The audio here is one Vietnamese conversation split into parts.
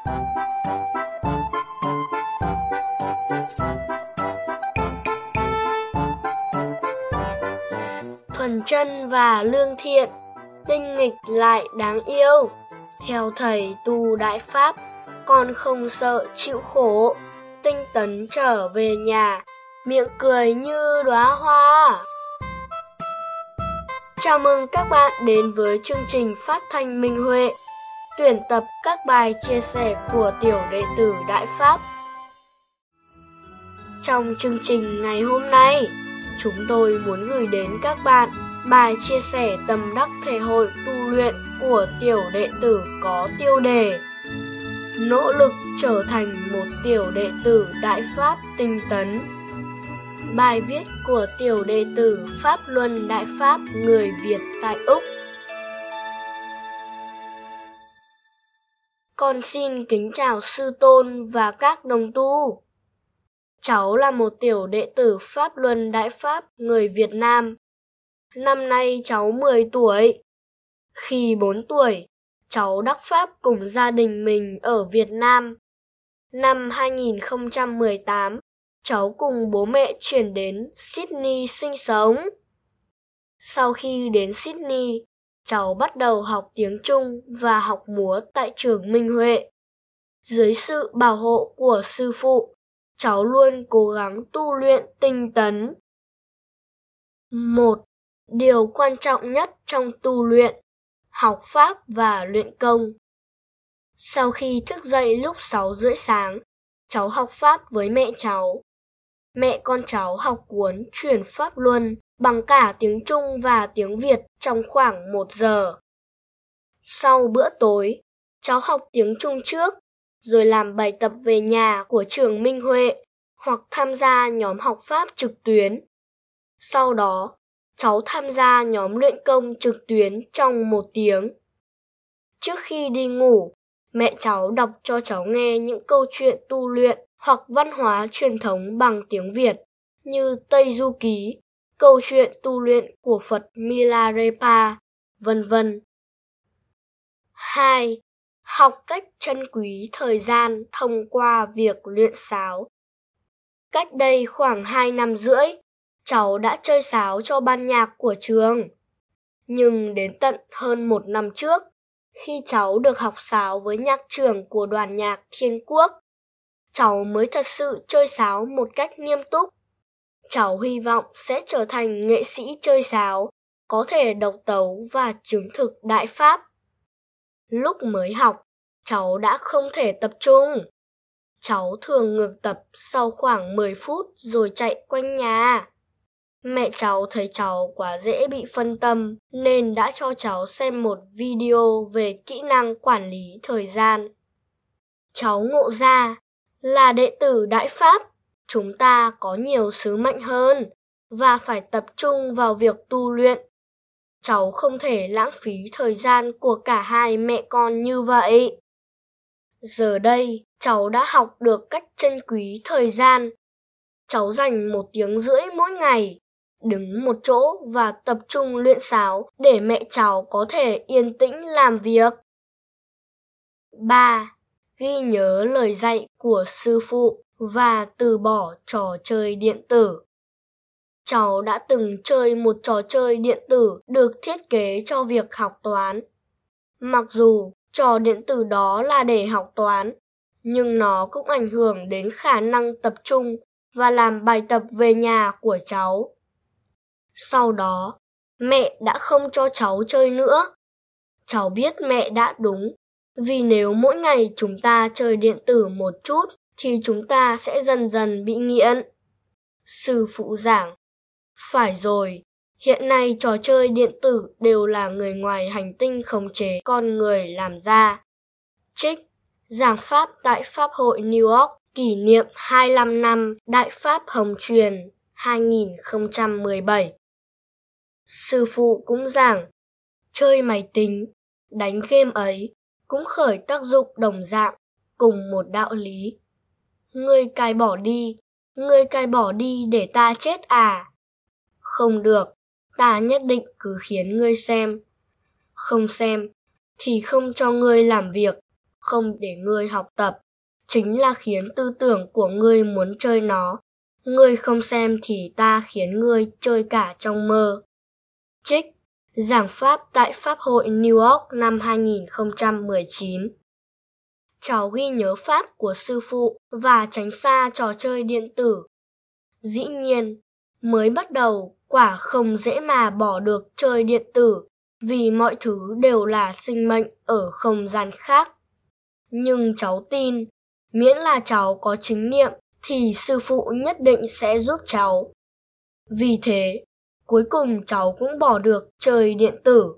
Thuần chân và lương thiện, tinh nghịch lại đáng yêu. Theo thầy tu Đại Pháp, con không sợ chịu khổ. Tinh tấn trở về nhà, miệng cười như đóa hoa. Chào mừng các bạn đến với chương trình phát thanh Minh Huệ, tuyển tập các bài chia sẻ của tiểu đệ tử Đại Pháp. Trong chương trình ngày hôm nay, chúng tôi muốn gửi đến các bạn bài chia sẻ tâm đắc thể hội tu luyện của tiểu đệ tử có tiêu đề Nỗ lực trở thành một tiểu đệ tử Đại Pháp tinh tấn. Bài viết của tiểu đệ tử Pháp Luân Đại Pháp người Việt tại Úc. Con xin kính chào sư tôn và các đồng tu. Cháu là một tiểu đệ tử Pháp Luân Đại Pháp người Việt Nam. Năm nay cháu 10 tuổi. Khi 4 tuổi, cháu đắc Pháp cùng gia đình mình ở Việt Nam. Năm 2018, cháu cùng bố mẹ chuyển đến Sydney sinh sống. Sau khi đến Sydney, cháu bắt đầu học tiếng Trung và học múa tại trường Minh Huệ. Dưới sự bảo hộ của sư phụ, cháu luôn cố gắng tu luyện tinh tấn. 1. Điều quan trọng nhất trong tu luyện, học Pháp và luyện công. Sau khi thức dậy lúc 6:30 sáng, cháu học Pháp với mẹ cháu. Mẹ con cháu học cuốn Chuyển Pháp Luân bằng cả tiếng Trung và tiếng Việt trong khoảng 1 giờ. Sau bữa tối, cháu học tiếng Trung trước, rồi làm bài tập về nhà của trường Minh Huệ hoặc tham gia nhóm học Pháp trực tuyến. Sau đó, cháu tham gia nhóm luyện công trực tuyến trong 1 tiếng. Trước khi đi ngủ, mẹ cháu đọc cho cháu nghe những câu chuyện tu luyện hoặc văn hóa truyền thống bằng tiếng Việt, như Tây Du Ký, câu chuyện tu luyện của Phật Milarepa, vân vân. 2. Học cách trân quý thời gian thông qua việc luyện sáo. Cách đây khoảng 2 năm rưỡi, cháu đã chơi sáo cho ban nhạc của trường. Nhưng đến tận hơn 1 năm trước, khi cháu được học sáo với nhạc trưởng của đoàn nhạc Thiên Quốc, cháu mới thật sự chơi sáo một cách nghiêm túc. Cháu hy vọng sẽ trở thành nghệ sĩ chơi sáo, có thể độc tấu và chứng thực Đại Pháp. Lúc mới học, cháu đã không thể tập trung. Cháu thường ngừng tập sau khoảng 10 phút rồi chạy quanh nhà. Mẹ cháu thấy cháu quá dễ bị phân tâm nên đã cho cháu xem một video về kỹ năng quản lý thời gian. Cháu ngộ ra là đệ tử Đại Pháp, chúng ta có nhiều sứ mệnh hơn và phải tập trung vào việc tu luyện. Cháu không thể lãng phí thời gian của cả hai mẹ con như vậy. Giờ đây, cháu đã học được cách trân quý thời gian. Cháu dành 1 tiếng rưỡi mỗi ngày, đứng một chỗ và tập trung luyện sáo để mẹ cháu có thể yên tĩnh làm việc. 3. Ghi nhớ lời dạy của sư phụ và từ bỏ trò chơi điện tử. Cháu đã từng chơi một trò chơi điện tử được thiết kế cho việc học toán. Mặc dù trò điện tử đó là để học toán, nhưng nó cũng ảnh hưởng đến khả năng tập trung và làm bài tập về nhà của cháu. Sau đó, mẹ đã không cho cháu chơi nữa. Cháu biết mẹ đã đúng, vì nếu mỗi ngày chúng ta chơi điện tử một chút thì chúng ta sẽ dần dần bị nghiện. Sư phụ giảng, phải rồi, hiện nay trò chơi điện tử đều là người ngoài hành tinh khống chế con người làm ra. Trích, giảng pháp tại Pháp hội New York kỷ niệm 25 năm Đại Pháp Hồng Truyền 2017. Sư phụ cũng giảng, chơi máy tính, đánh game ấy cũng khởi tác dụng đồng dạng, cùng một đạo lý. Ngươi cai bỏ đi để ta chết à? Không được, ta nhất định cứ khiến ngươi xem. Không xem, thì không cho ngươi làm việc, không để ngươi học tập, chính là khiến tư tưởng của ngươi muốn chơi nó. Ngươi không xem thì ta khiến ngươi chơi cả trong mơ. Trích giảng pháp tại Pháp hội New York năm 2019. Cháu ghi nhớ pháp của sư phụ và tránh xa trò chơi điện tử. Dĩ nhiên, mới bắt đầu quả không dễ mà bỏ được chơi điện tử, vì mọi thứ đều là sinh mệnh ở không gian khác. Nhưng cháu tin, miễn là cháu có chính niệm thì sư phụ nhất định sẽ giúp cháu. Vì thế, cuối cùng cháu cũng bỏ được chơi điện tử.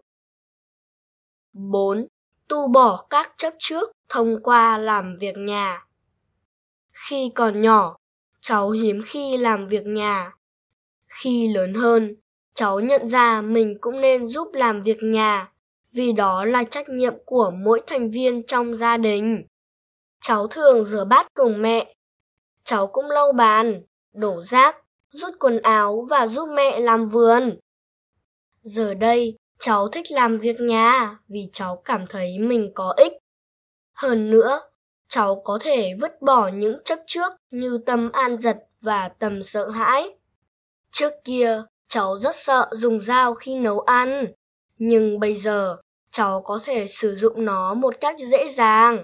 4. Tu bỏ các chấp trước thông qua làm việc nhà. Khi còn nhỏ, cháu hiếm khi làm việc nhà. Khi lớn hơn, cháu nhận ra mình cũng nên giúp làm việc nhà, vì đó là trách nhiệm của mỗi thành viên trong gia đình. Cháu thường rửa bát cùng mẹ. Cháu cũng lau bàn, đổ rác, rút quần áo và giúp mẹ làm vườn. Giờ đây, cháu thích làm việc nhà vì cháu cảm thấy mình có ích. Hơn nữa, cháu có thể vứt bỏ những chấp trước như tâm an dật và tâm sợ hãi. Trước kia, cháu rất sợ dùng dao khi nấu ăn, nhưng bây giờ, cháu có thể sử dụng nó một cách dễ dàng.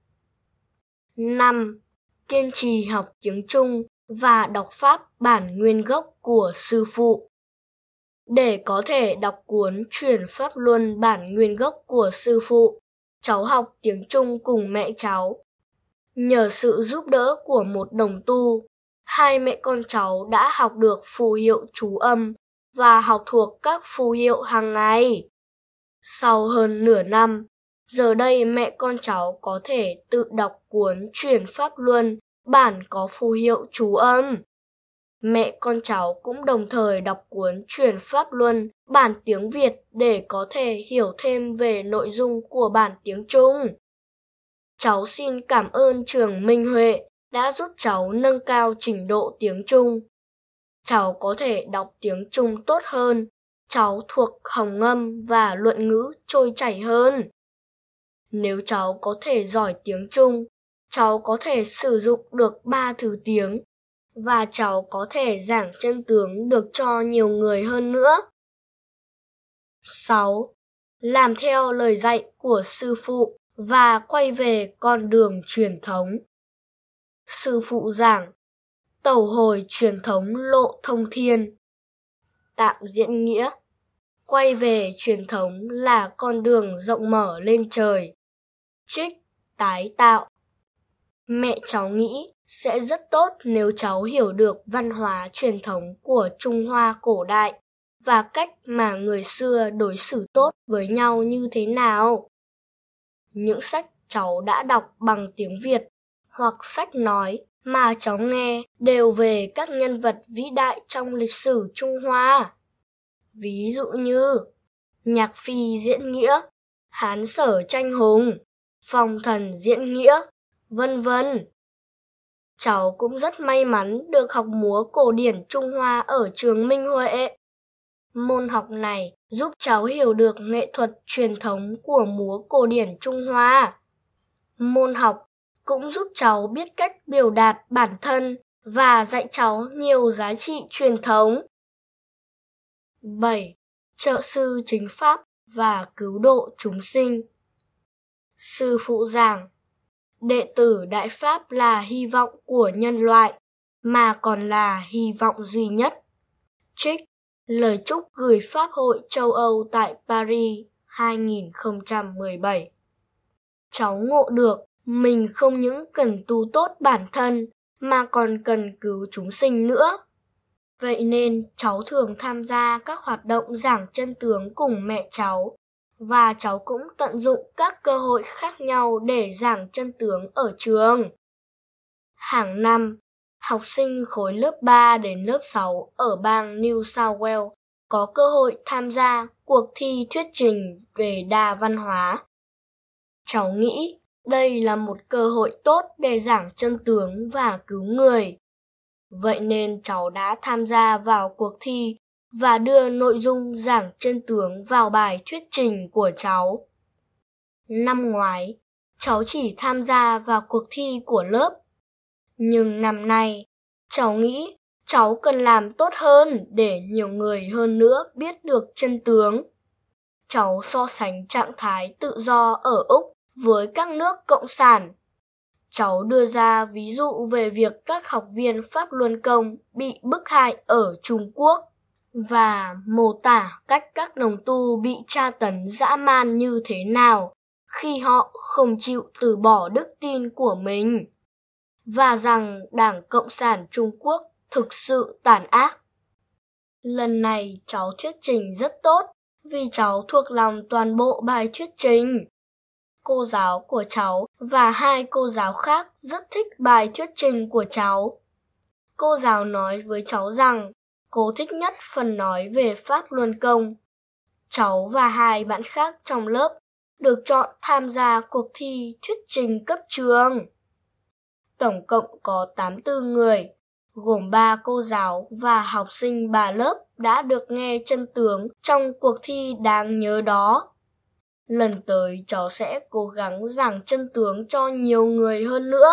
5. Kiên trì học tiếng Trung và đọc pháp bản nguyên gốc của sư phụ. Để có thể đọc cuốn Chuyển Pháp Luân bản nguyên gốc của sư phụ, cháu học tiếng Trung cùng mẹ cháu. Nhờ sự giúp đỡ của một đồng tu, hai mẹ con cháu đã học được phù hiệu chú âm và học thuộc các phù hiệu hàng ngày. Sau hơn nửa năm, giờ đây mẹ con cháu có thể tự đọc cuốn Chuyển Pháp Luân bản có phù hiệu chú âm. Mẹ con cháu cũng đồng thời đọc cuốn Chuyển Pháp Luân bản tiếng Việt để có thể hiểu thêm về nội dung của bản tiếng Trung. Cháu xin cảm ơn trường Minh Huệ đã giúp cháu nâng cao trình độ tiếng Trung. Cháu có thể đọc tiếng Trung tốt hơn, cháu thuộc hồng ngâm và luận ngữ trôi chảy hơn. Nếu cháu có thể giỏi tiếng Trung, cháu có thể sử dụng được 3 thứ tiếng, và cháu có thể giảng chân tướng được cho nhiều người hơn nữa. 6. Làm theo lời dạy của sư phụ và quay về con đường truyền thống. Sư phụ giảng, tẩu hồi truyền thống lộ thông thiên. Tạm diễn nghĩa, quay về truyền thống là con đường rộng mở lên trời. Trích tái tạo. Mẹ cháu nghĩ sẽ rất tốt nếu cháu hiểu được văn hóa truyền thống của Trung Hoa cổ đại và cách mà người xưa đối xử tốt với nhau như thế nào. Những sách cháu đã đọc bằng tiếng Việt hoặc sách nói mà cháu nghe đều về các nhân vật vĩ đại trong lịch sử Trung Hoa. Ví dụ như Nhạc Phi diễn nghĩa, Hán Sở tranh hùng, Phong Thần diễn nghĩa, vân vân. Cháu cũng rất may mắn được học múa cổ điển Trung Hoa ở trường Minh Huệ. Môn học này giúp cháu hiểu được nghệ thuật truyền thống của múa cổ điển Trung Hoa. Môn học cũng giúp cháu biết cách biểu đạt bản thân và dạy cháu nhiều giá trị truyền thống. 7. Trợ sư chính pháp và cứu độ chúng sinh. Sư phụ giảng, đệ tử Đại Pháp là hy vọng của nhân loại, mà còn là hy vọng duy nhất. Trích lời chúc gửi Pháp hội châu Âu tại Paris 2017. Cháu ngộ được mình không những cần tu tốt bản thân mà còn cần cứu chúng sinh nữa. Vậy nên cháu thường tham gia các hoạt động giảng chân tướng cùng mẹ cháu, và cháu cũng tận dụng các cơ hội khác nhau để giảng chân tướng ở trường. Hàng năm, học sinh khối lớp 3 đến lớp 6 ở bang New South Wales có cơ hội tham gia cuộc thi thuyết trình về đa văn hóa. Cháu nghĩ đây là một cơ hội tốt để giảng chân tướng và cứu người. Vậy nên cháu đã tham gia vào cuộc thi và đưa nội dung giảng chân tướng vào bài thuyết trình của cháu. Năm ngoái, cháu chỉ tham gia vào cuộc thi của lớp. Nhưng năm nay, cháu nghĩ cháu cần làm tốt hơn để nhiều người hơn nữa biết được chân tướng. Cháu so sánh trạng thái tự do ở Úc với các nước cộng sản. Cháu đưa ra ví dụ về việc các học viên Pháp Luân Công bị bức hại ở Trung Quốc và mô tả cách các đồng tu bị tra tấn dã man như thế nào khi họ không chịu từ bỏ đức tin của mình, và rằng Đảng Cộng sản Trung Quốc thực sự tàn ác. Lần này cháu thuyết trình rất tốt vì cháu thuộc lòng toàn bộ bài thuyết trình. Cô giáo của cháu và 2 cô giáo khác rất thích bài thuyết trình của cháu. Cô giáo nói với cháu rằng cô thích nhất phần nói về Pháp Luân Công. Cháu và 2 bạn khác trong lớp được chọn tham gia cuộc thi thuyết trình cấp trường. Tổng cộng có 84 người, gồm 3 cô giáo và học sinh 3 lớp đã được nghe chân tướng trong cuộc thi đáng nhớ đó. Lần tới cháu sẽ cố gắng giảng chân tướng cho nhiều người hơn nữa.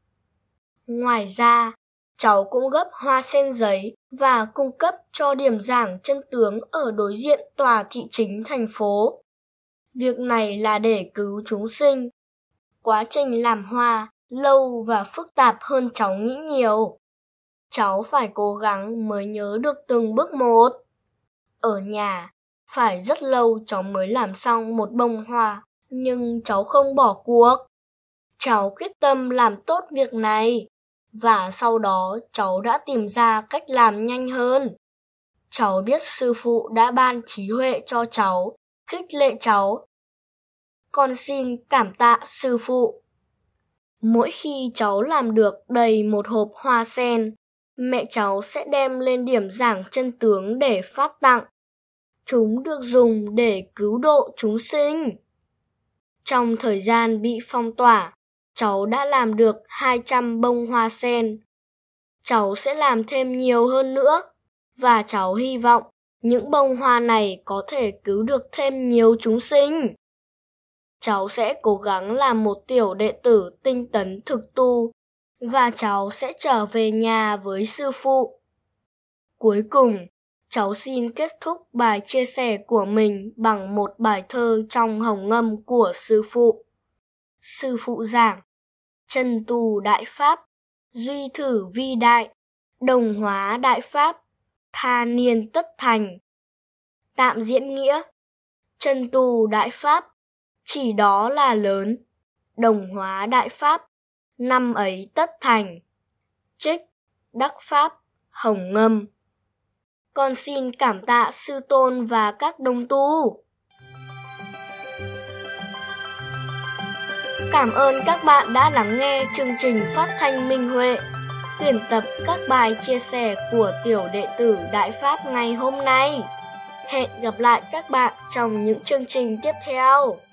Ngoài ra, cháu cũng gấp hoa sen giấy và cung cấp cho điểm giảng chân tướng ở đối diện tòa thị chính thành phố. Việc này là để cứu chúng sinh. Quá trình làm hoa lâu và phức tạp hơn cháu nghĩ nhiều. Cháu phải cố gắng mới nhớ được từng bước một. Ở nhà, phải rất lâu cháu mới làm xong một bông hoa, nhưng cháu không bỏ cuộc. Cháu quyết tâm làm tốt việc này, và sau đó cháu đã tìm ra cách làm nhanh hơn. Cháu biết sư phụ đã ban trí huệ cho cháu, khích lệ cháu. Con xin cảm tạ sư phụ. Mỗi khi cháu làm được đầy một hộp hoa sen, mẹ cháu sẽ đem lên điểm giảng chân tướng để phát tặng. Chúng được dùng để cứu độ chúng sinh. Trong thời gian bị phong tỏa, cháu đã làm được 200 bông hoa sen. Cháu sẽ làm thêm nhiều hơn nữa, và cháu hy vọng những bông hoa này có thể cứu được thêm nhiều chúng sinh. Cháu sẽ cố gắng làm một tiểu đệ tử tinh tấn thực tu, và cháu sẽ trở về nhà với sư phụ. Cuối cùng, cháu xin kết thúc bài chia sẻ của mình bằng một bài thơ trong hồng ngâm của sư phụ. Sư phụ giảng: chân tu đại pháp, duy thử vi đại, đồng hóa đại pháp, tha niên tất thành. Tạm diễn nghĩa: chân tu đại pháp, chỉ đó là lớn, đồng hóa đại pháp, năm ấy tất thành. Trích Đắc Pháp Hồng Ngâm. Con xin cảm tạ sư tôn và các đồng tu. Cảm ơn các bạn đã lắng nghe chương trình phát thanh Minh Huệ, tuyển tập các bài chia sẻ của tiểu đệ tử Đại Pháp ngày hôm nay. Hẹn gặp lại các bạn trong những chương trình tiếp theo.